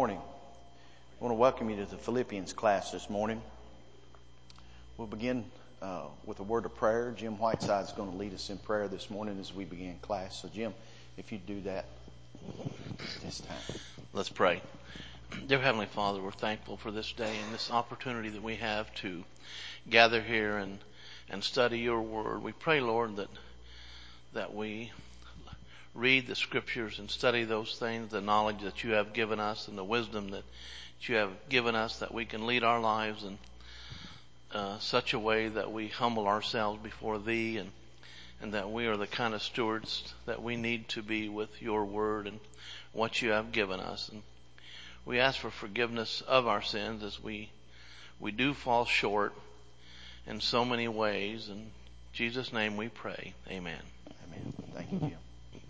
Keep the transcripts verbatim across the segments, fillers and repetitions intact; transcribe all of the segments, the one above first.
Morning. I want to welcome you to the Philippians class this morning. We'll begin uh, with a word of prayer. Jim Whiteside is going to lead us in prayer this morning as we begin class. So, Jim, if you do that this time. Let's pray. Dear Heavenly Father, we're thankful for this day and this opportunity that we have to gather here and, and study your word. We pray, Lord, that that we read the scriptures and study those things, the knowledge that you have given us and the wisdom that you have given us, that we can lead our lives in uh, such a way that we humble ourselves before thee, and and that we are the kind of stewards that we need to be with your word and what you have given us. And we ask for forgiveness of our sins as we we do fall short in so many ways. In Jesus' name we pray. Amen. Amen. Thank you, Jim.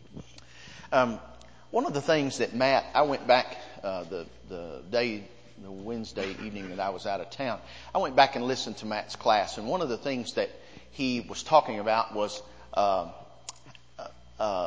Um, one of the things that Matt, I went back uh, the the day, the Wednesday evening that I was out of town. I went back and listened to Matt's class, and one of the things that he was talking about was uh, uh,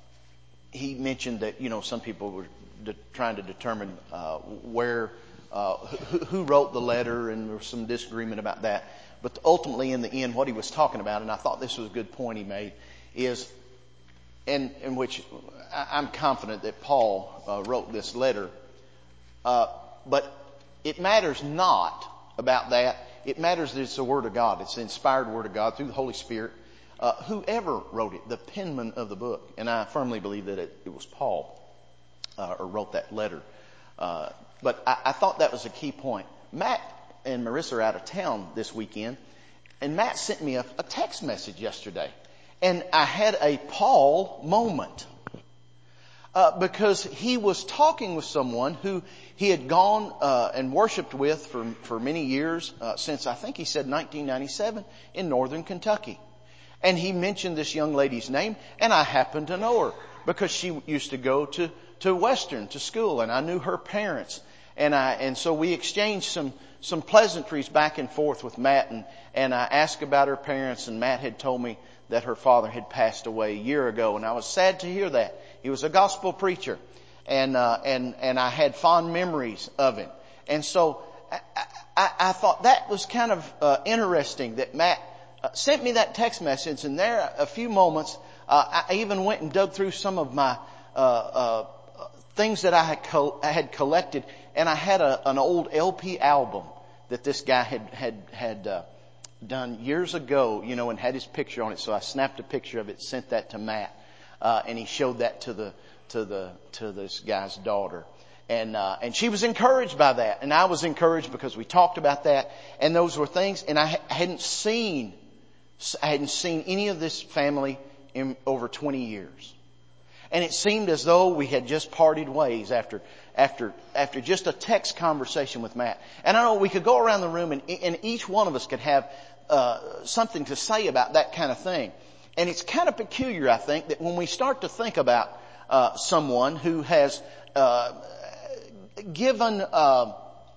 he mentioned that you know some people were de- trying to determine uh, where uh, who, who wrote the letter, and there was some disagreement about that. But ultimately, in the end, what he was talking about, and I thought this was a good point he made, is in, in which I'm confident that Paul uh, wrote this letter, uh, but it matters not about that. It matters that it's the Word of God. It's the inspired Word of God through the Holy Spirit. Uh, whoever wrote it, the penman of the book, and I firmly believe that it, it was Paul uh, or wrote that letter. Uh, but I, I thought that was a key point. Matt and Marissa are out of town this weekend, and Matt sent me a, a text message yesterday. And I had a Paul moment uh, because he was talking with someone who he had gone uh, and worshipped with for, for many years, uh, since I think he said nineteen ninety-seven in northern Kentucky. And he mentioned this young lady's name, and I happened to know her because she used to go to, to Western, to school, and I knew her parents. And I, and so we exchanged some, some pleasantries back and forth with Matt, and, and I asked about her parents, and Matt had told me that her father had passed away a year ago, and I was sad to hear that. He was a gospel preacher, and, uh, and, and I had fond memories of him. And so I, I, I thought that was kind of, uh, interesting that Matt uh, sent me that text message, and there a few moments, uh, I even went and dug through some of my, uh, uh, things that I had, co- I had collected, and I had a, an old L P album that this guy had, had, had, uh, done years ago, you know, and had his picture on it. So I snapped a picture of it, sent that to Matt, uh, and he showed that to the, to the, to this guy's daughter. And, uh, and she was encouraged by that. And I was encouraged because we talked about that. And those were things, and I hadn't seen, I hadn't seen any of this family in over twenty years. And it seemed as though we had just parted ways after, after, after just a text conversation with Matt. And I know we could go around the room and, and each one of us could have, uh, something to say about that kind of thing. And it's kind of peculiar, I think, that when we start to think about, uh, someone who has, uh, given, uh,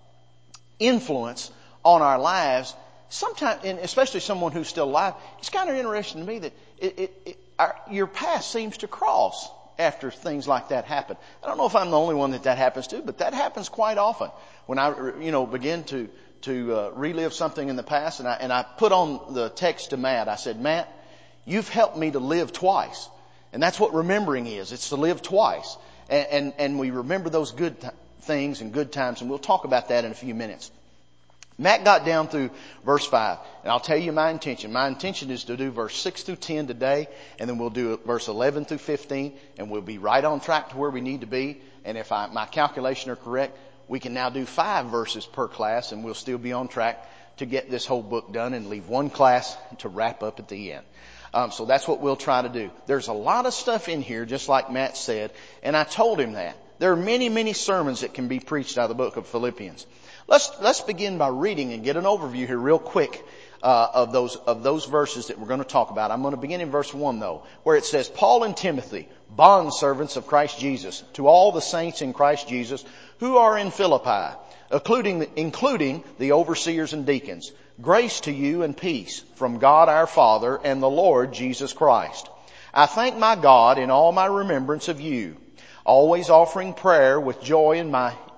influence on our lives, sometimes, and especially someone who's still alive, it's kind of interesting to me that it, it, it our, your path seems to cross after things like that happen. I don't know if I'm the only one that that happens to, but that happens quite often. When I, you know, begin to, to, uh, relive something in the past, and I, and I put on the text to Matt, I said, Matt, you've helped me to live twice. And that's what remembering is. It's to live twice. And, and, and we remember those good th- things and good times, and we'll talk about that in a few minutes. Matt got down through verse five, and I'll tell you my intention. My intention is to do verse six through ten today, and then we'll do verse eleven through fifteen, and we'll be right on track to where we need to be. And if I, my calculation are correct, we can now do five verses per class, and we'll still be on track to get this whole book done and leave one class to wrap up at the end. Um, so that's what we'll try to do. There's a lot of stuff in here, just like Matt said, and I told him that. There are many, many sermons that can be preached out of the book of Philippians. Let's, let's begin by reading and get an overview here real quick, uh, of those, of those verses that we're going to talk about. I'm going to begin in verse one though, where it says, Paul and Timothy, bondservants of Christ Jesus, to all the saints in Christ Jesus who are in Philippi, including, including the overseers and deacons. Grace to you and peace from God our Father and the Lord Jesus Christ. I thank my God in all my remembrance of you, always offering prayer with joy in my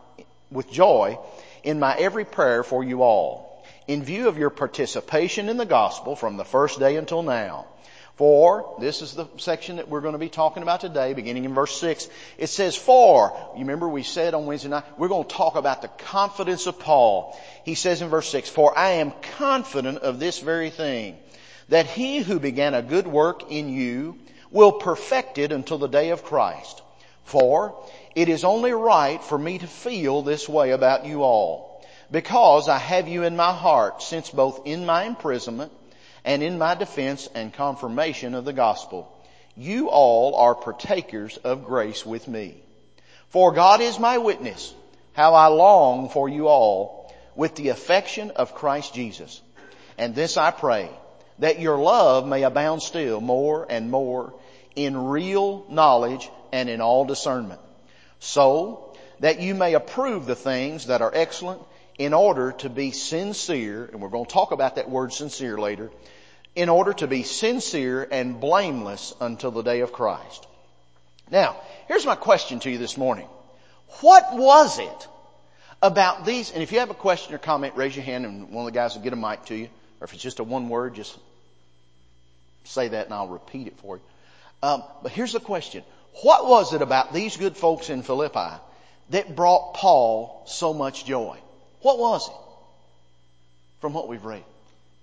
with joy in my every prayer for you all, in view of your participation in the gospel from the first day until now. For, this is the section that we're going to be talking about today, beginning in verse six. It says, for, you remember we said on Wednesday night, we're going to talk about the confidence of Paul. He says in verse six, for I am confident of this very thing, that he who began a good work in you will perfect it until the day of Christ. For it is only right for me to feel this way about you all, because I have you in my heart, since both in my imprisonment and in my defense and confirmation of the gospel, you all are partakers of grace with me. For God is my witness, how I long for you all with the affection of Christ Jesus. And this I pray, that your love may abound still more and more in real knowledge and in all discernment, so that you may approve the things that are excellent, in order to be sincere, and we're going to talk about that word sincere later, in order to be sincere and blameless until the day of Christ. Now, here's my question to you this morning. What was it about these, and if you have a question or comment, raise your hand and one of the guys will get a mic to you, or if it's just a one word, just say that and I'll repeat it for you. Um, but here's the question. What was it about these good folks in Philippi that brought Paul so much joy? What was it? From what we've read.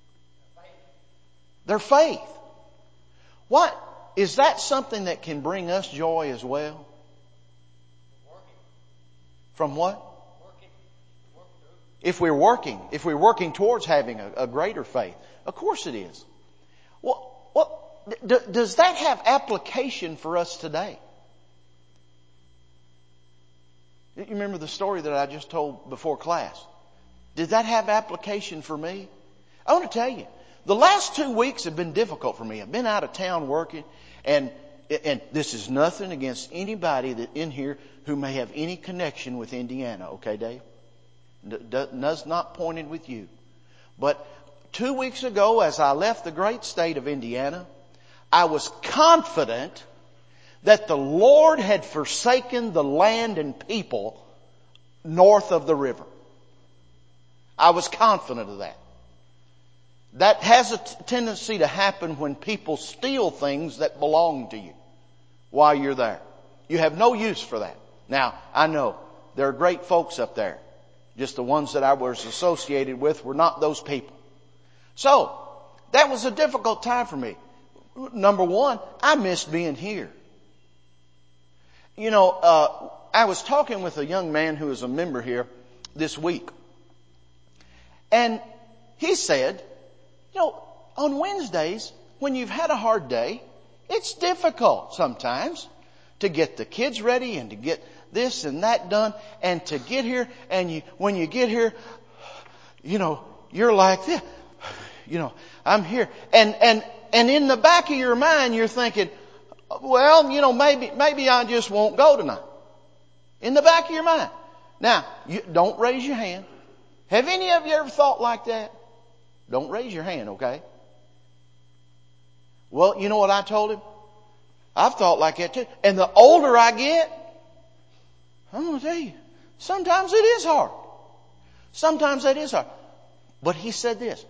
Their faith. What? Is that something that can bring us joy as well? From what? If we're working, if we're working towards having a, a greater faith. Of course it is. Well, what, d- does that have application for us today? You remember the story that I just told before class? Did that have application for me? I want to tell you, the last two weeks have been difficult for me. I've been out of town working, and and this is nothing against anybody that in here who may have any connection with Indiana. Okay, Dave? Does not pointed with you. But two weeks ago, as I left the great state of Indiana, I was confident that the Lord had forsaken the land and people north of the river. I was confident of that. That has a t- tendency to happen when people steal things that belong to you while you're there. You have no use for that. Now, I know there are great folks up there. Just the ones that I was associated with were not those people. So, that was a difficult time for me. Number one, I missed being here. You know, uh, I was talking with a young man who is a member here this week. And he said, you know, on Wednesdays, when you've had a hard day, it's difficult sometimes to get the kids ready and to get this and that done and to get here. And you, when you get here, you know, you're like this, you know, I'm here. And, and, and in the back of your mind, you're thinking, well, you know, maybe, maybe I just won't go tonight. In the back of your mind. Now, you don't raise your hand. Have any of you ever thought like that? Don't raise your hand, okay? Well, you know what I told him? I've thought like that too. And the older I get, I'm going to tell you, sometimes it is hard. Sometimes that is hard. But he said this.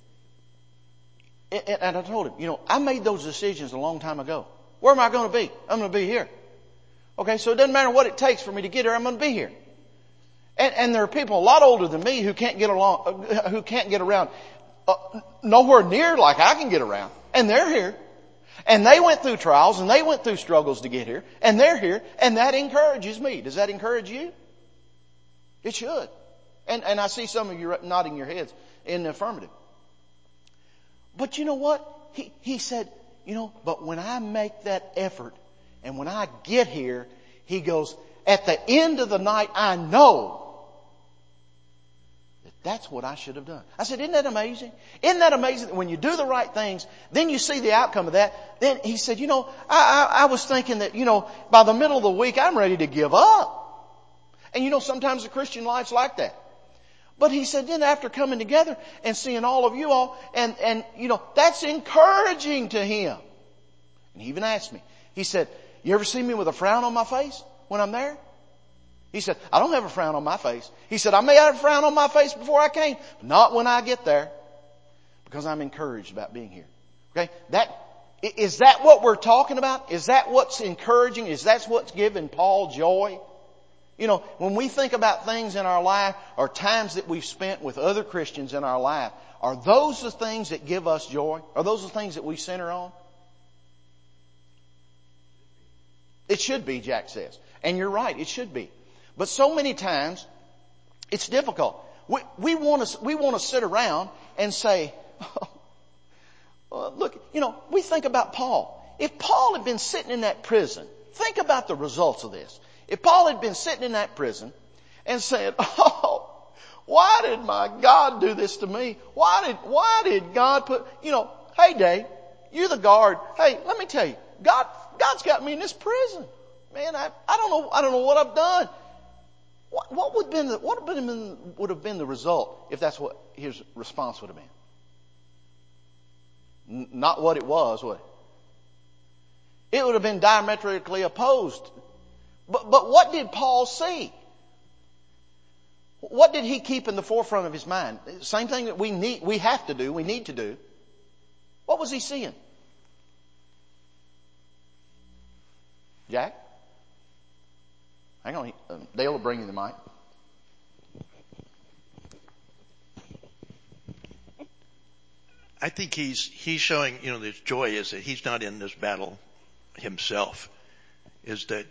And I told him, you know, I made those decisions a long time ago. Where am I going to be? I'm going to be here. Okay, so it doesn't matter what it takes for me to get here. I'm going to be here. And, and there are people a lot older than me who can't get along, who can't get around uh, nowhere near like I can get around. And they're here. And they went through trials and they went through struggles to get here. And they're here. And that encourages me. Does that encourage you? It should. And, and I see some of you nodding your heads in the affirmative. But you know what? He, he said, you know, but when I make that effort and when I get here, he goes, at the end of the night, I know that that's what I should have done. I said, isn't that amazing? Isn't that amazing that when you do the right things, then you see the outcome of that? Then he said, you know, I, I, I was thinking that, you know, by the middle of the week, I'm ready to give up. And you know, sometimes the Christian life's like that. But he said, then after coming together and seeing all of you all, and, and, you know, that's encouraging to him. And he even asked me, he said, you ever see me with a frown on my face when I'm there? He said, I don't have a frown on my face. He said, I may have a frown on my face before I came, but not when I get there, because I'm encouraged about being here. Okay? That, is that what we're talking about? Is that what's encouraging? Is that what's giving Paul joy? You know, when we think about things in our life or times that we've spent with other Christians in our life, are those the things that give us joy? Are those the things that we center on? It should be, Jack says. And you're right, it should be. But so many times, it's difficult. We, we want to, we want to sit around and say, oh, well, look, you know, we think about Paul. If Paul had been sitting in that prison, think about the results of this. If Paul had been sitting in that prison and said, oh, why did my God do this to me? Why did, why did God put, you know, hey Dave, you're the guard. Hey, let me tell you, God, God's got me in this prison. Man, I, I don't know, I don't know what I've done. What, what would have been the, what would have been, would have been the result if that's what his response would have been? N- not what it was, would it? It would have been diametrically opposed. But, but what did Paul see? What did he keep in the forefront of his mind? Same thing that we need, we have to do, we need to do. What was he seeing? Jack? Hang on, Dale will bring you the mic. I think he's he's showing, you know, this joy is that he's not in this battle himself. Is that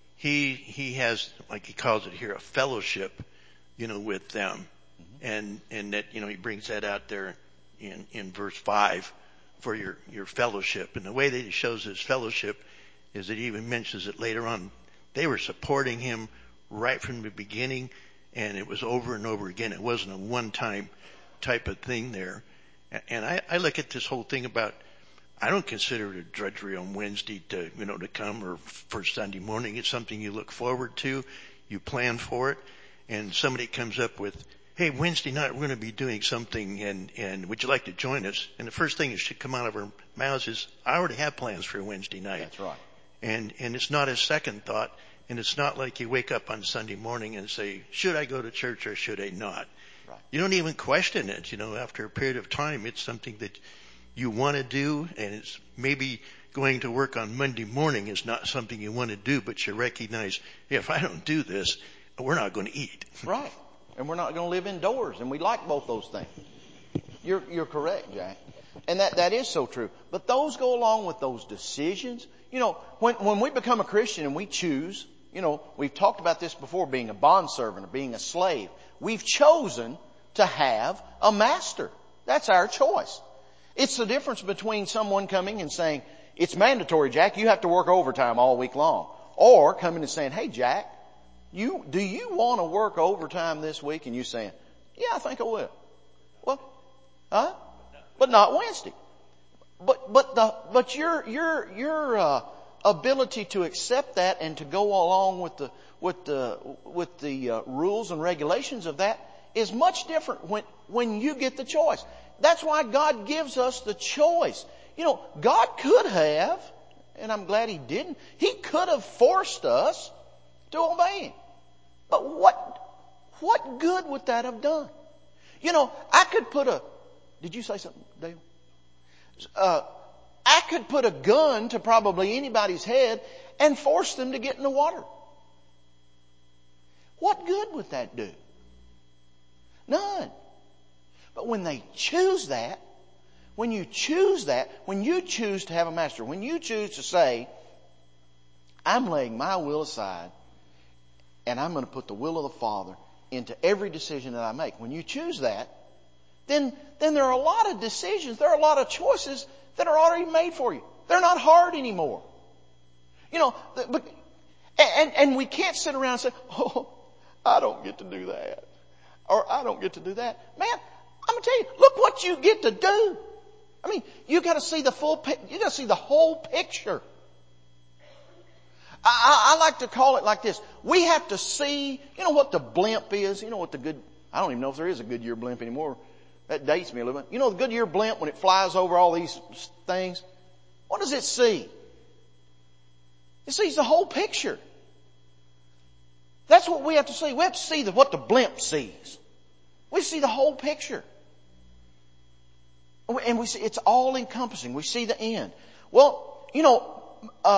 he he has, like he calls it here, a fellowship, you know, with them, mm-hmm. and and that, you know, he brings that out there in in verse five for your your fellowship. And the way that he shows his fellowship is that he even mentions it later on. They were supporting him right from the beginning, and it was over and over again. It wasn't a one-time type of thing there. And I, I look at this whole thing about, I don't consider it a drudgery on Wednesday to, you know, to come, or for Sunday morning. It's something you look forward to. You plan for it. And somebody comes up with, hey, Wednesday night we're going to be doing something, and, and would you like to join us? And the first thing that should come out of our mouths is, I already have plans for Wednesday night. That's right. And, and it's not a second thought. And it's not like you wake up on Sunday morning and say, should I go to church or should I not? Right. You don't even question it. You know, after a period of time, it's something that you want to do, and it's maybe going to work on Monday morning is not something you want to do, but you recognize, hey, if I don't do this, we're not going to eat. Right. And we're not going to live indoors, and we like both those things. You're, you're correct, Jack. And that, that is so true. But those go along with those decisions. You know, when, when we become a Christian and we choose, you know, we've talked about this before, being a bondservant or being a slave. We've chosen to have a master. That's our choice. It's the difference between someone coming and saying, it's mandatory, Jack, you have to work overtime all week long. Or coming and saying, hey, Jack, you, do you want to work overtime this week? And you saying, yeah, I think I will. Well, huh? But not Wednesday. But, but the, but your, your, your, uh, ability to accept that and to go along with the, with the, with the, uh, rules and regulations of that is much different when, when you get the choice. That's why God gives us the choice. You know, God could have, and I'm glad He didn't, He could have forced us to obey Him. But what, what good would that have done? You know, I could put a, did you say something, Dale? Uh, I could put a gun to probably anybody's head and force them to get in the water. What good would that do? None. But when they choose that, when you choose that, when you choose to have a master, when you choose to say, I'm laying my will aside and I'm going to put the will of the Father into every decision that I make. When you choose that, then, then there are a lot of decisions, there are a lot of choices that are already made for you. They're not hard anymore. You know, but, and, and we can't sit around and say, oh, I don't get to do that. Or I don't get to do that. Man, I'm going to tell you, look what you get to do. I mean, you got to see the full, you got to see the whole picture. I, I, I like to call it like this. We have to see, you know what the blimp is? You know what the good, I don't even know if there is a Goodyear blimp anymore. That dates me a little bit. You know the Goodyear blimp, when it flies over all these things, what does it see? It sees the whole picture. That's what we have to see. We have to see the, what the blimp sees. We see the whole picture. And we see it's all encompassing. We see the end. Well, you know, uh,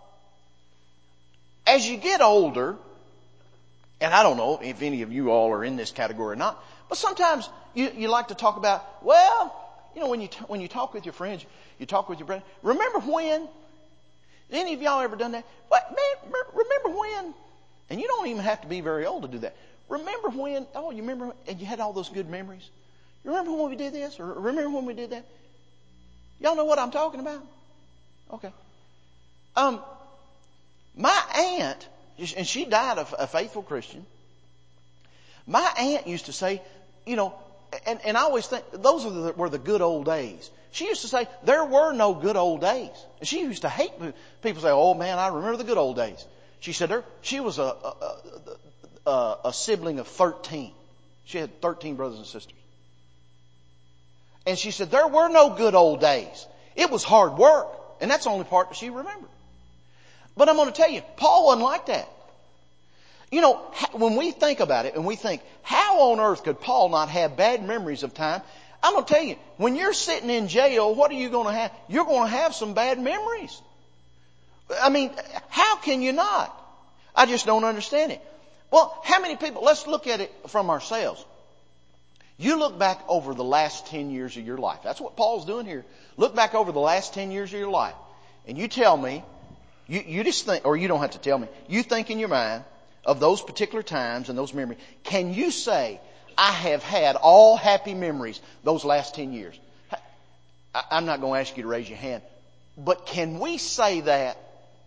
as you get older, and I don't know if any of you all are in this category or not, but sometimes you, you like to talk about, well, you know, when you, t- when you talk with your friends, you talk with your brother. Remember when? Any of y'all ever done that? What, man, remember when? And you don't even have to be very old to do that. Remember when? Oh, you remember? And you had all those good memories. You remember when we did this? Or remember when we did that? Y'all know what I'm talking about? Okay. Um, my aunt, and she died a, a faithful Christian. My aunt used to say, you know, and, and I always think those were the, were the good old days. She used to say there were no good old days. And she used to hate people say, "Oh man, I remember the good old days." She said there, she was a, a, a, a sibling of thirteen. She had thirteen brothers and sisters. And she said there were no good old days. It was hard work. And that's the only part that she remembered. But I'm going to tell you, Paul wasn't like that. You know, when we think about it and we think, how on earth could Paul not have bad memories of time? I'm going to tell you, when you're sitting in jail, what are you going to have? You're going to have some bad memories. I mean, how can you not? I just don't understand it. Well, how many people, let's look at it from ourselves. You look back over the last ten years of your life. That's what Paul's doing here. Look back over the last ten years of your life. And you tell me, you, you just think, or you don't have to tell me, you think in your mind of those particular times and those memories. Can you say, I have had all happy memories those last ten years? I, I'm not going to ask you to raise your hand. But can we say that?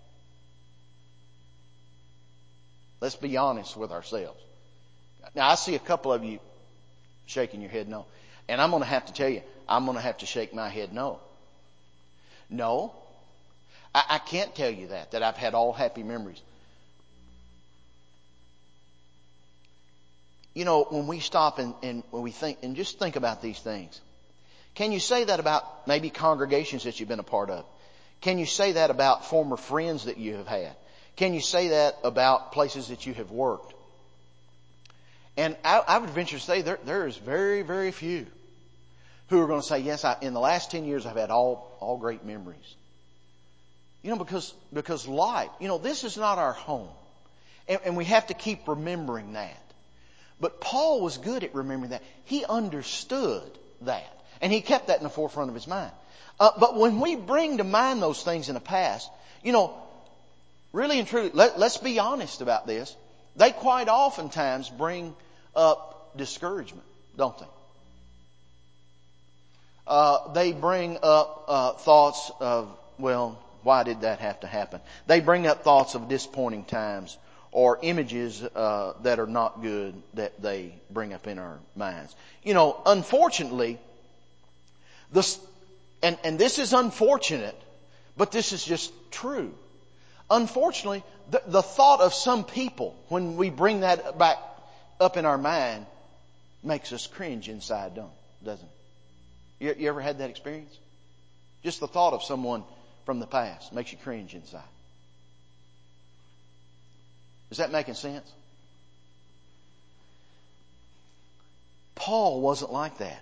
Let's be honest with ourselves. Now, I see a couple of you shaking your head no. And I'm going to have to tell you, I'm going to have to shake my head no. No. I, I can't tell you that, that I've had all happy memories. You know, when we stop and, and when we think, and just think about these things. Can you say that about maybe congregations that you've been a part of? Can you say that about former friends that you have had? Can you say that about places that you have worked? And I, I would venture to say there, there is very, very few who are going to say, yes, I, in the last ten years I've had all, all great memories. You know, because, because life, you know, this is not our home. And, and we have to keep remembering that. But Paul was good at remembering that. He understood that. And he kept that in the forefront of his mind. Uh, but when we bring to mind those things in the past, you know, really and truly, let, let's be honest about this. They quite oftentimes bring up discouragement, don't they? Uh, they bring up uh, thoughts of, well, why did that have to happen? They bring up thoughts of disappointing times or images uh, that are not good that they bring up in our minds. You know, unfortunately, this, and, and this is unfortunate, but this is just true. Unfortunately, the, the thought of some people, when we bring that back up in our mind, makes us cringe inside, don't doesn't it? You, you ever had that experience? Just the thought of someone from the past makes you cringe inside. Is that making sense? Paul wasn't like that.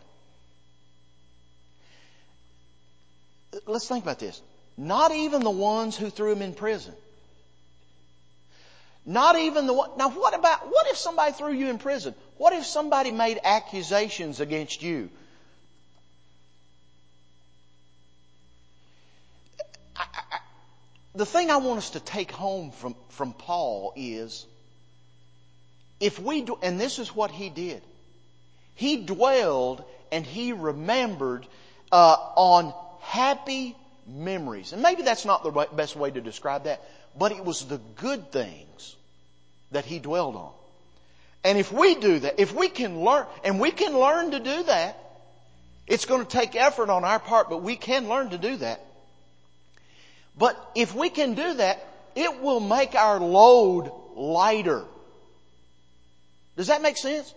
Let's think about this. Not even the ones who threw him in prison. Not even the one. Now what about, what if somebody threw you in prison? What if somebody made accusations against you? I, I, the thing I want us to take home from, from Paul is, if we do, and this is what he did. He dwelled and he remembered uh, on happy memories. And maybe that's not the best way to describe that, but it was the good things that he dwelled on. And if we do that, if we can learn, and we can learn to do that, it's going to take effort on our part, but we can learn to do that. But if we can do that, it will make our load lighter. Does that make sense?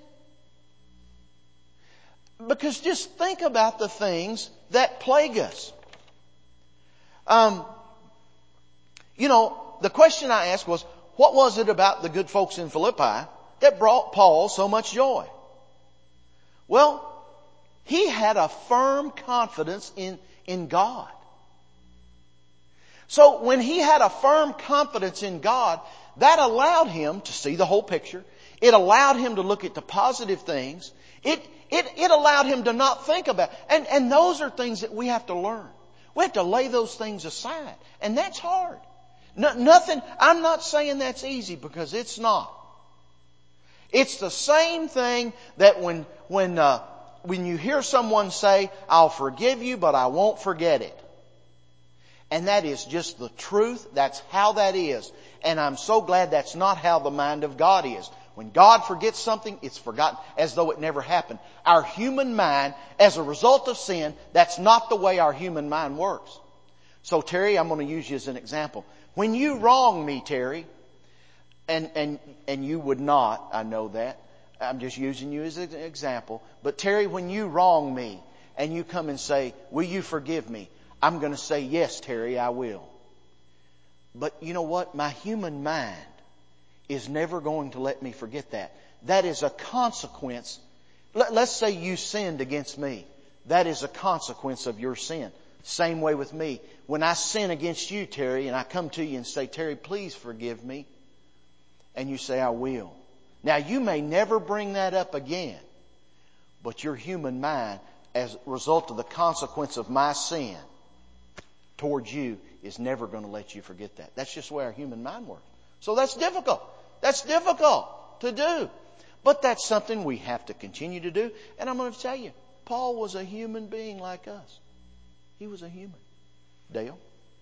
Because just think about the things that plague us. Um, you know, the question I asked was, what was it about the good folks in Philippi that brought Paul so much joy? Well, he had a firm confidence in, in God. So when he had a firm confidence in God, that allowed him to see the whole picture. It allowed him to look at the positive things. It, it, it allowed him to not think about, and, and those are things that we have to learn. We have to lay those things aside. And that's hard. No, nothing, I'm not saying that's easy, because it's not. It's the same thing that when, when, uh, when you hear someone say, I'll forgive you, but I won't forget it. And that is just the truth. That's how that is. And I'm so glad that's not how the mind of God is. When God forgets something, it's forgotten as though it never happened. Our human mind, as a result of sin, that's not the way our human mind works. So Terry, I'm going to use you as an example. When you wrong me, Terry, and, and, and you would not, I know that. I'm just using you as an example. But Terry, when you wrong me and you come and say, will you forgive me? I'm going to say, yes, Terry, I will. But you know what? My human mind is never going to let me forget that. That is a consequence. Let's say you sinned against me. That is a consequence of your sin. Same way with me. When I sin against you, Terry, and I come to you and say, Terry, please forgive me. And you say, I will. Now, you may never bring that up again. But your human mind, as a result of the consequence of my sin towards you, is never going to let you forget that. That's just the way our human mind works. So that's difficult. That's difficult to do. But that's something we have to continue to do. And I'm going to tell you, Paul was a human being like us. He was a human. Dale?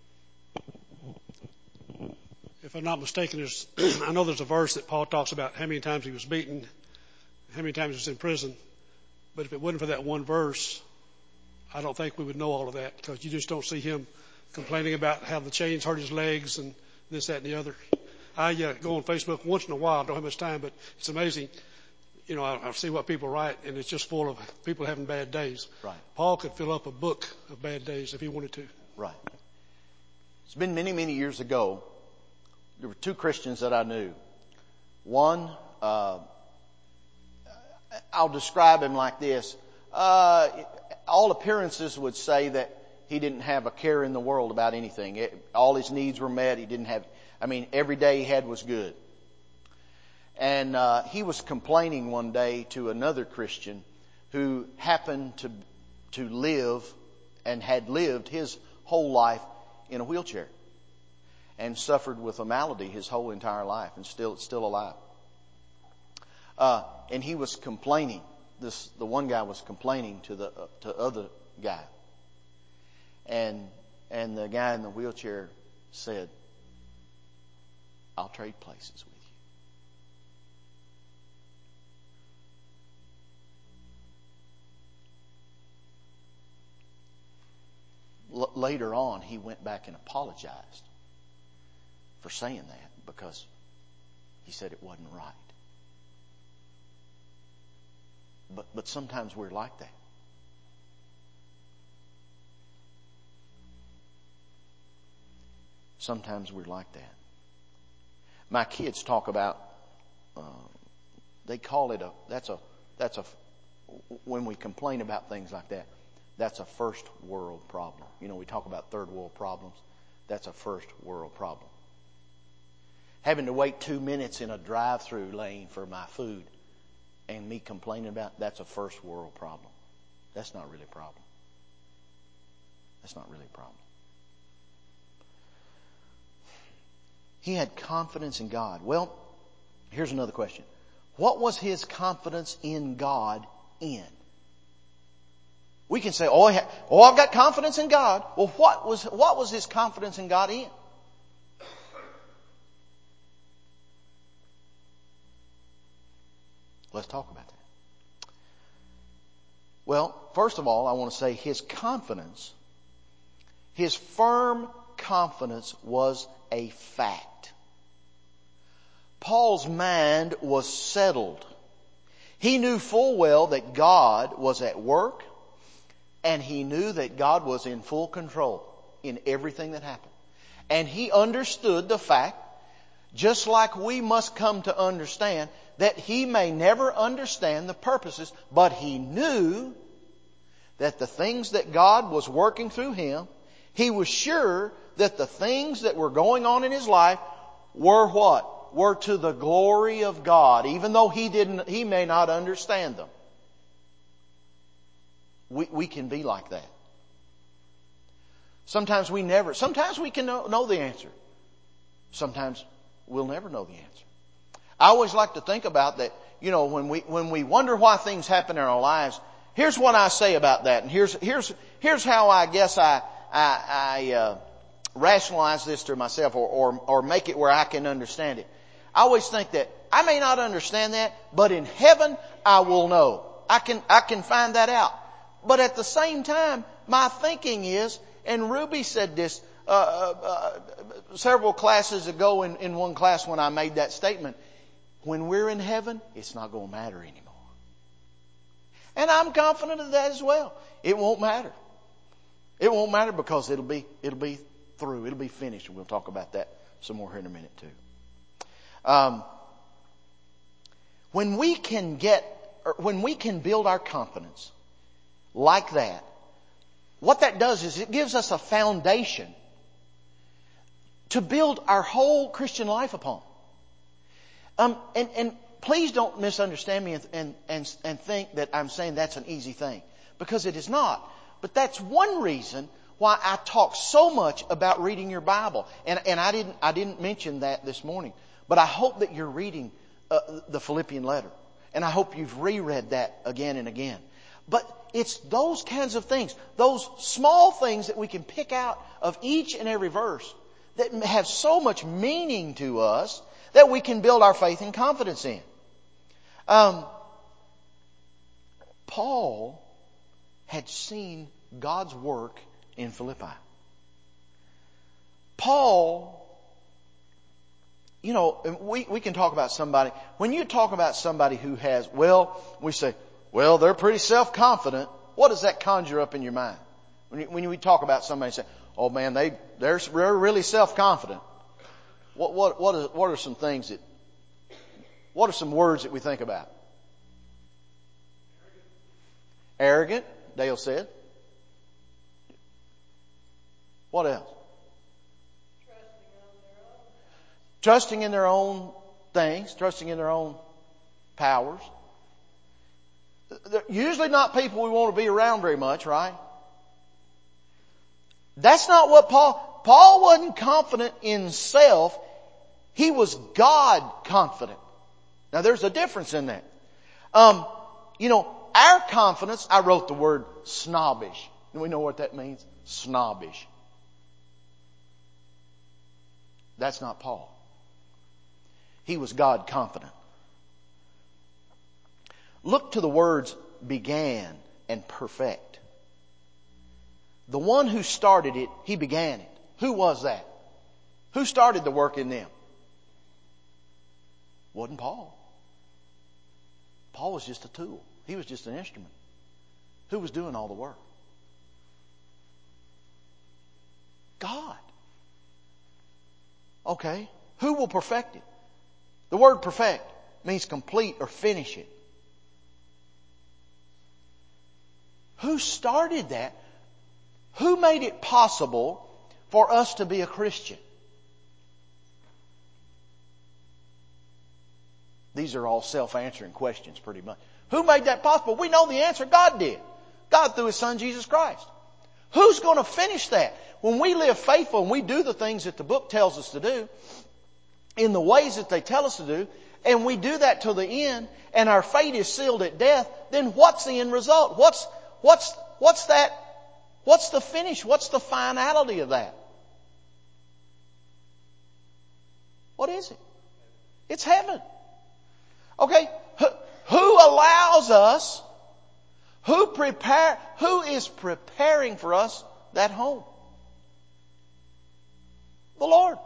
If I'm not mistaken, there's, I know there's a verse that Paul talks about how many times he was beaten, how many times he was in prison. But if it wasn't for that one verse, I don't think we would know all of that, because you just don't see him complaining about how the chains hurt his legs and this, that, and the other. I uh, go on Facebook once in a while. I don't have much time, but it's amazing. You know, I, I see what people write, and it's just full of people having bad days. Right. Paul could fill up a book of bad days if he wanted to. Right. It's been many, many years ago. There were two Christians that I knew. One, uh, I'll describe him like this. Uh, all appearances would say that he didn't have a care in the world about anything. It, all his needs were met. He didn't have, I mean, every day he had was good. And uh, he was complaining one day to another Christian who happened to to live and had lived his whole life in a wheelchair and suffered with a malady his whole entire life, and still still alive. Uh, and he was complaining. This the one guy was complaining to the uh, to other guy, and and the guy in the wheelchair said, "I'll trade places with you." L- later on, he went back and apologized for saying that, because he said it wasn't right. But but sometimes we're like that. Sometimes we're like that. My kids talk about, uh, they call it a, that's a, that's a, when we complain about things like that, that's a first world problem. You know, we talk about third world problems. That's a first world problem. Having to wait two minutes in a drive-through lane for my food and me complaining about, that's a first world problem. That's not really a problem. That's not really a problem. He had confidence in God. Well, here's another question. What was his confidence in God in? We can say, oh, ha- oh, I've got confidence in God. Well, what was, what was his confidence in God in? Let's talk about that. Well, first of all, I want to say his confidence, his firm confidence was a fact. Paul's mind was settled. He knew full well that God was at work, and he knew that God was in full control in everything that happened. And he understood the fact, just like we must come to understand that he may never understand the purposes, but he knew that the things that God was working through him, he was sure that the things that were going on in his life were what? Were to the glory of God, even though he didn't, he may not understand them. We, we can be like that. Sometimes we never, sometimes we can know, know the answer. Sometimes we'll never know the answer. I always like to think about that, you know, when we, when we wonder why things happen in our lives, here's what I say about that. And here's, here's, here's how I guess I, I, I, uh, rationalize this to myself or, or, or make it where I can understand it. I always think that I may not understand that, but in heaven I will know. I can, I can find that out. But at the same time, my thinking is, and Ruby said this uh, uh, several classes ago in, in one class when I made that statement, when we're in heaven, it's not going to matter anymore. And I'm confident of that as well. It won't matter. It won't matter because it'll be, it'll be through. It'll be finished. And we'll talk about that some more here in a minute too. Um, when we can get, or when we can build our confidence like that, what that does is it gives us a foundation to build our whole Christian life upon. Um, and, and please don't misunderstand me and, and, and, and think that I'm saying that's an easy thing, because it is not. But that's one reason why I talk so much about reading your Bible. And, and I didn't, I didn't mention that this morning, but I hope that you're reading uh, the Philippian letter. And I hope you've reread that again and again. But it's those kinds of things, those small things that we can pick out of each and every verse that have so much meaning to us that we can build our faith and confidence in. Um, Paul had seen God's work in Philippi. Paul, you know, we, we can talk about somebody. When you talk about somebody who has, well, we say, well, they're pretty self-confident. What does that conjure up in your mind? When, you, when we talk about somebody and say, oh man, they, they're, they're really self-confident. What, what, what, are, what are some things that, what are some words that we think about? Arrogant, Dale said. What else? Trusting in their own things, trusting in their own powers. They're usually not people we want to be around very much, right? That's not what Paul, Paul wasn't confident in self. He was God confident. Now there's a difference in that. Um, you know, our confidence, I wrote the word snobbish. Do we know what that means? Snobbish. That's not Paul. He was God confident. Look to the words began and perfect. The one who started it, he began it. Who was that? Who started the work in them? Wasn't Paul. Paul was just a tool. He was just an instrument. Who was doing all the work? God. Okay. Who will perfect it? The word perfect means complete or finish it. Who started that? Who made it possible for us to be a Christian? These are all self-answering questions pretty much. Who made that possible? We know the answer. God did. God through His Son Jesus Christ. Who's going to finish that? When we live faithful and we do the things that the book tells us to do, in the ways that they tell us to do, and we do that till the end, and our fate is sealed at death, then what's the end result? What's, what's, what's that? What's the finish? What's the finality of that? What is it? It's heaven. Okay? Who, who allows us, who prepare, who is preparing for us that home? The Lord.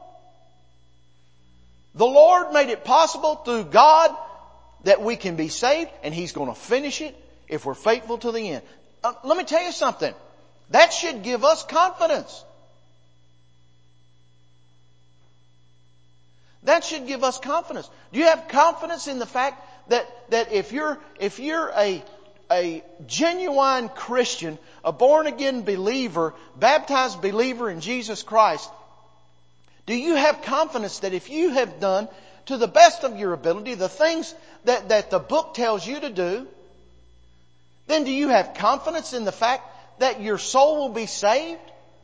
The Lord made it possible through God that we can be saved, and He's going to finish it if we're faithful to the end. Uh, let me tell you something. That should give us confidence. That should give us confidence. Do you have confidence in the fact that, that if you're, if you're a, a genuine Christian, a born again believer, baptized believer in Jesus Christ, do you have confidence that if you have done to the best of your ability the things that, that the book tells you to do, then do you have confidence in the fact that your soul will be saved?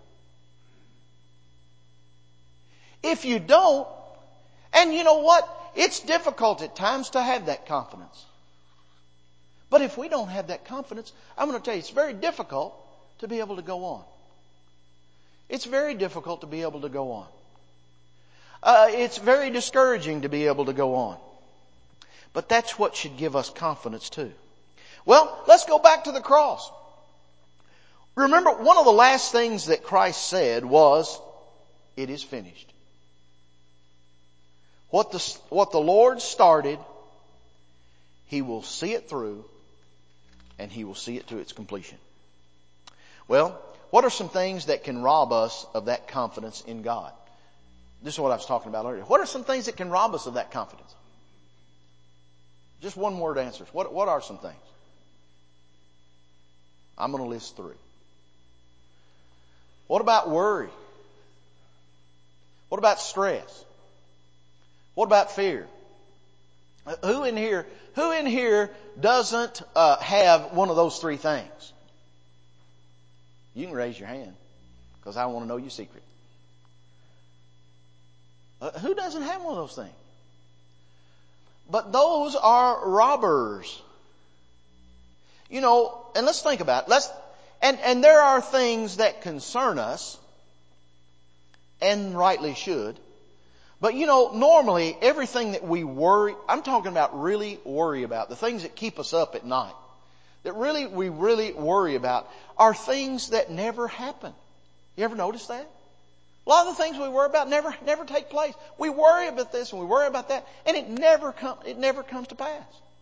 If you don't, and you know what? It's difficult at times to have that confidence. But if we don't have that confidence, I'm going to tell you, it's very difficult to be able to go on. It's very difficult to be able to go on. Uh, it's very discouraging to be able to go on. But that's what should give us confidence too. Well, let's go back to the cross. Remember, one of the last things that Christ said was, "It is finished." What the, what the Lord started, He will see it through, and He will see it to its completion. Well, what are some things that can rob us of that confidence in God? This is what I was talking about earlier. What are some things that can rob us of that confidence? Just one word answers. What, what are some things? I'm going to list three. What about worry? What about stress? What about fear? Who in here, who in here doesn't uh, have one of those three things? You can raise your hand, because I want to know your secret. Uh, who doesn't have one of those things? But those are robbers. You know, and let's think about it. Let's, and, and there are things that concern us, and rightly should. But you know, normally everything that we worry, I'm talking about really worry about, the things that keep us up at night, that really, we really worry about, are things that never happen. You ever notice that? A lot of the things we worry about never, never take place. We worry about this and we worry about that, and it never come, it never comes to pass.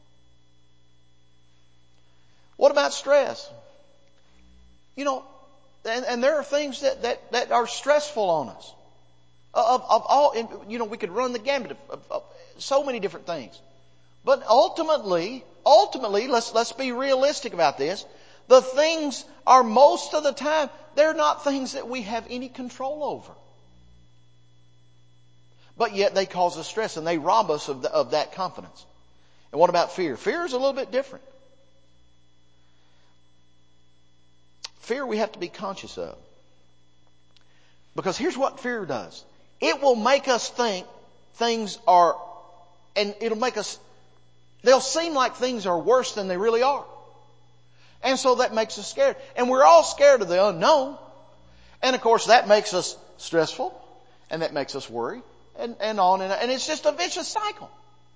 What about stress? You know, and, and there are things that, that, that are stressful on us. Of, of all, you know, we could run the gamut of, of, of so many different things. But ultimately, ultimately, let's, let's be realistic about this. The things are most of the time, they're not things that we have any control over. But yet they cause us stress and they rob us of, the, of that confidence. And what about fear? Fear is a little bit different. Fear we have to be conscious of. Because here's what fear does. It will make us think things are, and it'll make us, they'll seem like things are worse than they really are. And so that makes us scared. And we're all scared of the unknown. And of course that makes us stressful. And that makes us worry. And, and on and on. And it's just a vicious cycle.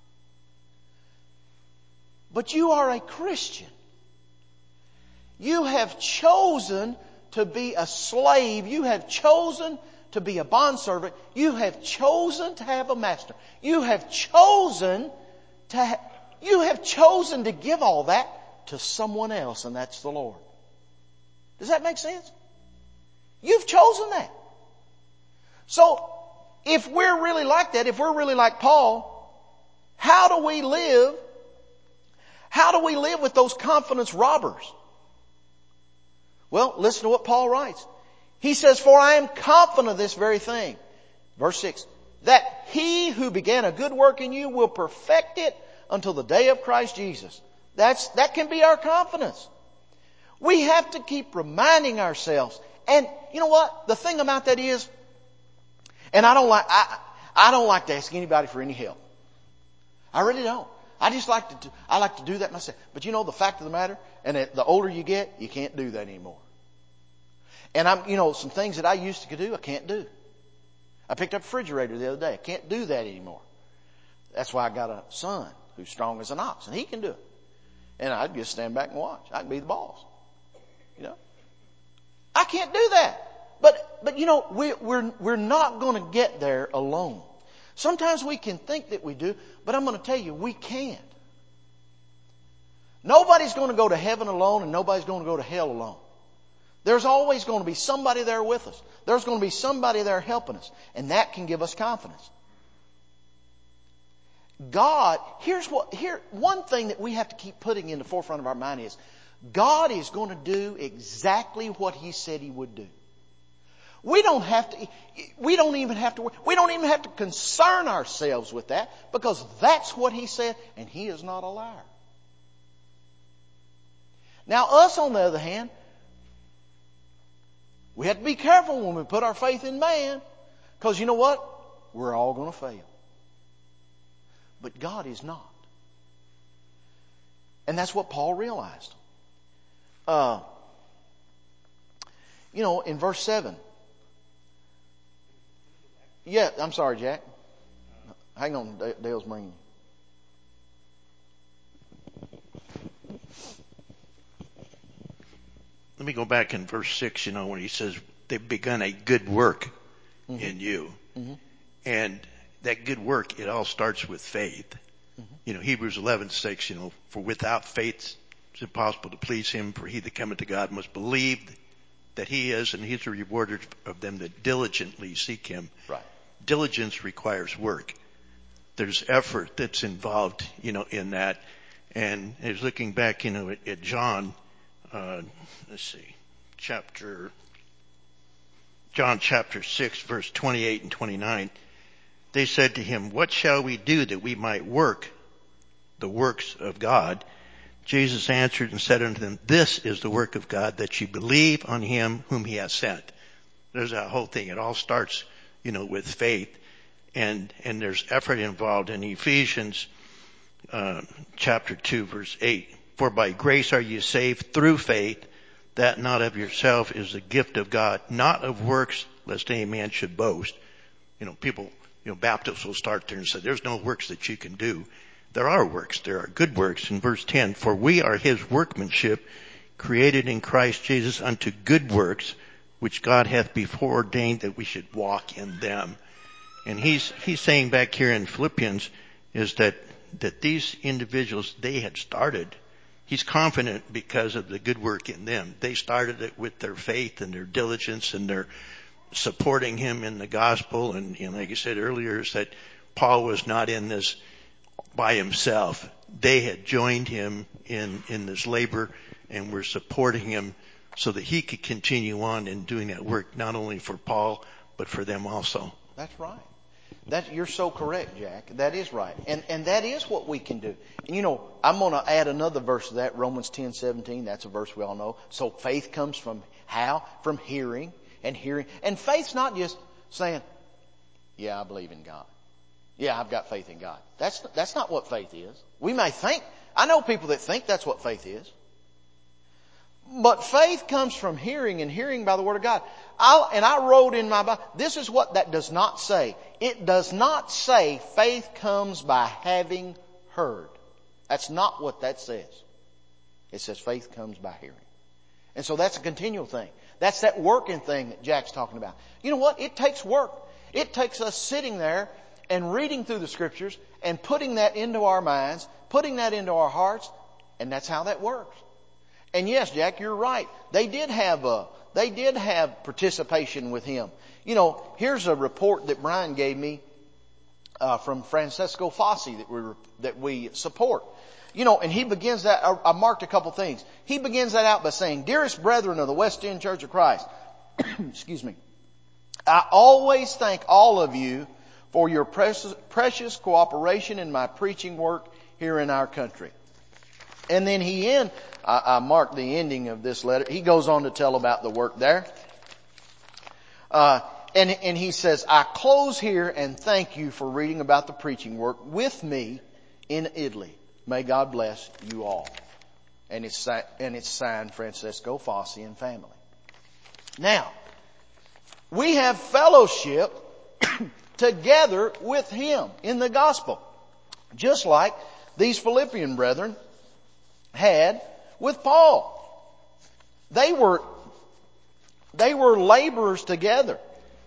But you are a Christian. You have chosen to be a slave. You have chosen to be a bondservant. You have chosen to have a master. You have chosen to ha- you have chosen to give all that to someone else, and that's the Lord. Does that make sense? You've chosen that. So, if we're really like that, if we're really like Paul, how do we live? How do we live with those confidence robbers? Well, listen to what Paul writes. He says, "For I am confident of this very thing." Verse six. "That he who began a good work in you will perfect it until the day of Christ Jesus." That's, that can be our confidence. We have to keep reminding ourselves. And you know what? The thing about that is, and I don't like, I, I don't like to ask anybody for any help. I really don't. I just like to, do, I like to do that myself. But you know, the fact of the matter, and the older you get, you can't do that anymore. And I'm, you know, some things that I used to do, I can't do. I picked up a refrigerator the other day. I can't do that anymore. That's why I got a son who's strong as an ox, and he can do it. And I'd just stand back and watch. I can be the boss. You know? I can't do that. But, but you know, we, we're, we're not going to get there alone. Sometimes we can think that we do, but I'm going to tell you, we can't. Nobody's going to go to heaven alone, and nobody's going to go to hell alone. There's always going to be somebody there with us. There's going to be somebody there helping us. And that can give us confidence. God, here's what, here, one thing that we have to keep putting in the forefront of our mind is, God is going to do exactly what He said He would do. We don't have to, we don't even have to, we don't even have to concern ourselves with that, because that's what He said, and He is not a liar. Now us, on the other hand, we have to be careful when we put our faith in man, because you know what? We're all going to fail. But God is not. And that's what Paul realized. Uh, you know, in verse seven. Yeah, I'm sorry, Jack. Hang on, Dale's bringing you. Let me go back in verse six, you know, when he says, they've begun a good work mm-hmm. in you. Mm-hmm. And that good work, it all starts with faith. Mm-hmm. You know, Hebrews eleven six, you know, for without faith it's impossible to please Him, for he that cometh to God must believe that He is, and He's a rewarder of them that diligently seek Him. Right. Diligence requires work. There's effort that's involved, you know, in that. And I was looking back, you know, at, at John, uh, let's see, chapter, John chapter six, verse twenty-eight and twenty-nine. They said to Him, what shall we do that we might work the works of God? Jesus answered and said unto them, this is the work of God, that you believe on Him whom He has sent. There's that whole thing. It all starts, you know, with faith, and, and there's effort involved. In Ephesians, uh, chapter two, verse eight, for by grace are you saved through faith, that not of yourself is the gift of God, not of works, lest any man should boast. You know, people, you know, Baptists will start there and say, there's no works that you can do. There are works. There are good works. In verse ten, for we are His workmanship, created in Christ Jesus unto good works, which God hath before ordained that we should walk in them. And he's, he's saying back here in Philippians is that, that these individuals, they had started. He's confident because of the good work in them. They started it with their faith and their diligence and their supporting Him in the gospel. And, and like I said earlier, is that Paul was not in this by himself. They had joined him in, in this labor and were supporting him so that he could continue on in doing that work, not only for Paul, but for them also. That's right. That, you're so correct, Jack. That is right. And, and that is what we can do. And you know, I'm going to add another verse to that, Romans ten seventeen. That's a verse we all know. So faith comes from how? From hearing and hearing. And faith's not just saying, yeah, I believe in God. Yeah, I've got faith in God. That's, that's not what faith is. We may think, I know people that think that's what faith is. But faith comes from hearing, and hearing by the Word of God. I, and I wrote in my Bible, this is what that does not say. It does not say faith comes by having heard. That's not what that says. It says faith comes by hearing. And so that's a continual thing. That's that working thing that Jack's talking about. You know what? It takes work. It takes us sitting there and reading through the Scriptures and putting that into our minds, putting that into our hearts, and that's how that works. And yes, Jack, you're right. They did have a, they did have participation with him. You know, here's a report that Brian gave me uh, from Francesco Fossi that we that we support. You know, and he begins that. I, I marked a couple things. He begins that out by saying, "Dearest brethren of the West End Church of Christ, excuse me, I always thank all of you for your precious, precious cooperation in my preaching work here in our country." And then he end, I, I marked the ending of this letter. He goes on to tell about the work there. Uh, and, and he says, "I close here and thank you for reading about the preaching work with me in Italy. May God bless you all." And it's, and it's signed Francesco Fossi and family. Now, we have fellowship together with him in the gospel. Just like these Philippian brethren had with Paul. They were, they were laborers together.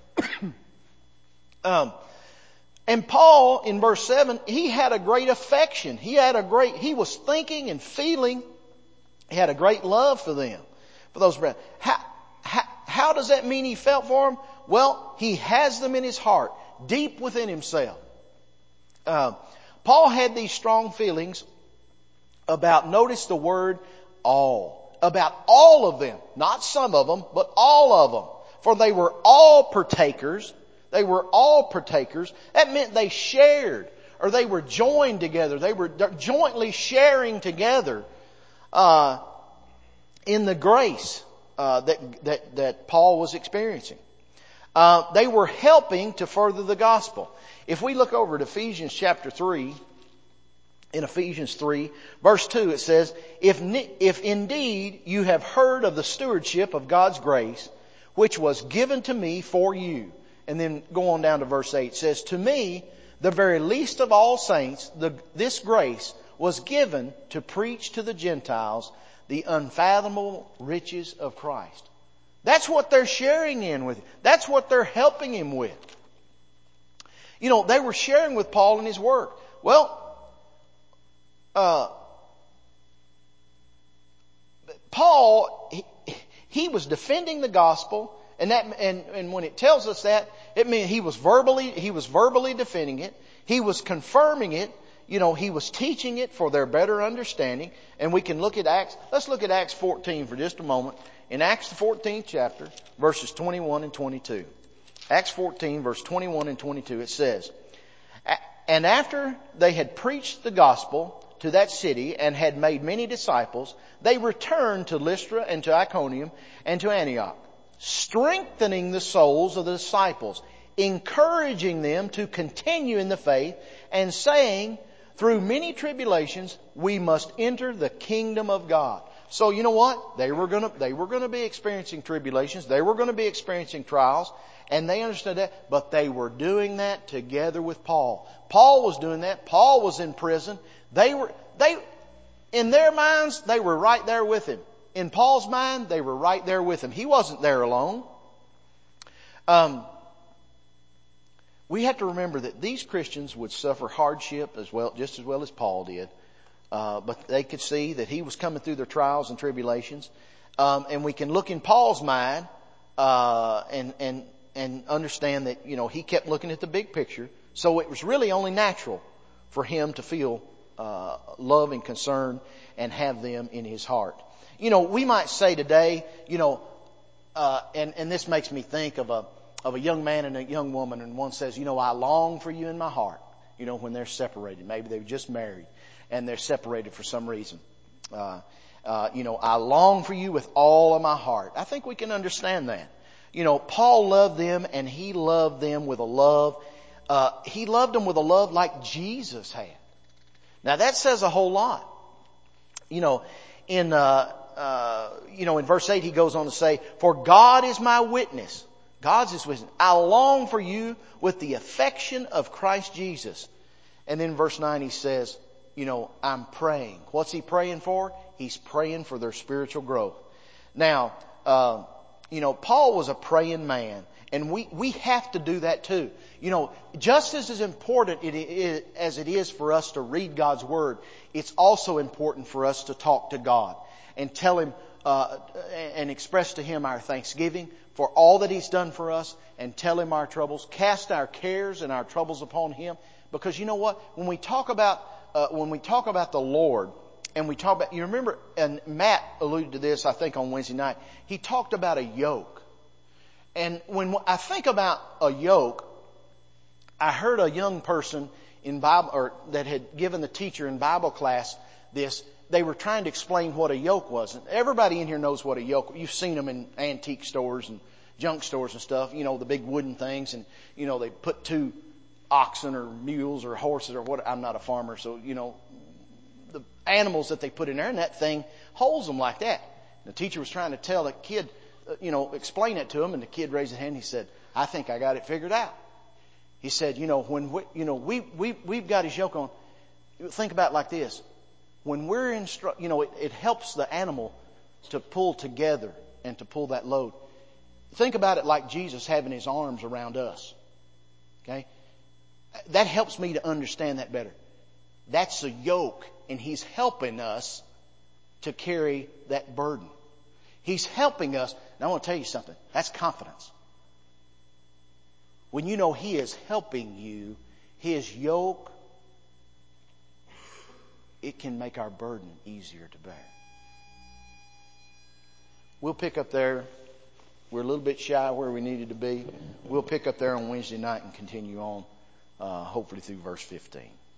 um, and Paul, in verse seven, he had a great affection. He had a great, he was thinking and feeling, he had a great love for them, for those brethren. How, how, how does that mean he felt for them? Well, he has them in his heart, deep within himself. Uh, Paul had these strong feelings about, notice the word all, about all of them, not some of them, but all of them. For they were all partakers. They were all partakers. That meant they shared, or they were joined together. They were jointly sharing together uh, in the grace uh, that, that that Paul was experiencing. Uh, they were helping to further the gospel. If we look over at Ephesians chapter three, in Ephesians three, verse two, it says, if, if indeed you have heard of the stewardship of God's grace, which was given to me for you. And then go on down to verse eight. It says, to me, the very least of all saints, the, this grace was given to preach to the Gentiles the unfathomable riches of Christ. That's what they're sharing in with. That's what they're helping him with. You know, they were sharing with Paul in his work. Well, uh, Paul, he, he was defending the gospel, and that, and, and when it tells us that, it means he was verbally, he was verbally defending it. He was confirming it. You know, he was teaching it for their better understanding. And we can look at Acts. Let's look at Acts fourteen for just a moment. In Acts the fourteenth chapter, verses twenty-one and twenty-two. Acts fourteen, verse twenty-one and twenty-two, it says, and after they had preached the gospel to that city and had made many disciples, they returned to Lystra and to Iconium and to Antioch, strengthening the souls of the disciples, encouraging them to continue in the faith, and saying, through many tribulations, we must enter the kingdom of God. So you know what? They were gonna, they were gonna be experiencing tribulations. They were gonna be experiencing trials. And they understood that, but they were doing that together with Paul. Paul was doing that. Paul was in prison. They were, they, in their minds, they were right there with him. In Paul's mind, they were right there with him. He wasn't there alone. Um, we have to remember that these Christians would suffer hardship as well, just as well as Paul did. Uh, but they could see that he was coming through their trials and tribulations. Um, and we can look in Paul's mind, uh, and, and, and understand that, you know, he kept looking at the big picture. So it was really only natural for him to feel uh, love and concern and have them in his heart. You know, we might say today, you know, uh, and, and this makes me think of a, of a young man and a young woman, and one says, you know, I long for you in my heart, you know, when they're separated. Maybe they've just married and they're separated for some reason. Uh, uh, you know, I long for you with all of my heart. I think we can understand that. You know, Paul loved them, and he loved them with a love. Uh, he loved them with a love like Jesus had. Now that says a whole lot. You know, in, uh, uh, you know, in verse eight he goes on to say, for God is my witness. God's his witness. I long for you with the affection of Christ Jesus. And then in verse nine he says, you know, I'm praying. What's he praying for? He's praying for their spiritual growth. Now, uh, you know, Paul was a praying man, and we, we have to do that too. You know, just as is important it is, as it is for us to read God's Word, it's also important for us to talk to God and tell Him, uh, and express to Him our thanksgiving for all that He's done for us, and tell Him our troubles, cast our cares and our troubles upon Him. Because you know what? When we talk about, uh, when we talk about the Lord, and we talk about, you remember, and Matt alluded to this, I think, on Wednesday night. He talked about a yoke. And when I think about a yoke, I heard a young person in Bible, or that had given the teacher in Bible class this. They were trying to explain what a yoke was. And everybody in here knows what a yoke. You've seen them in antique stores and junk stores and stuff. You know, the big wooden things, and you know they put two oxen or mules or horses or what. I'm not a farmer, so you know. The animals that they put in there, and that thing holds them like that. The teacher was trying to tell a kid, you know, explain it to him, and the kid raised his hand. He said, I think I got it figured out. He said, you know, when we, you know, we, we, we've got his yoke on. Think about it like this. When we're in, you know, it, it helps the animal to pull together and to pull that load. Think about it like Jesus having his arms around us. Okay? That helps me to understand that better. That's a yoke, and He's helping us to carry that burden. He's helping us. Now I want to tell you something. That's confidence. When you know He is helping you, His yoke it can make our burden easier to bear. We'll pick up there. We're a little bit shy where we needed to be. We'll pick up there on Wednesday night and continue on, uh, hopefully through verse fifteen.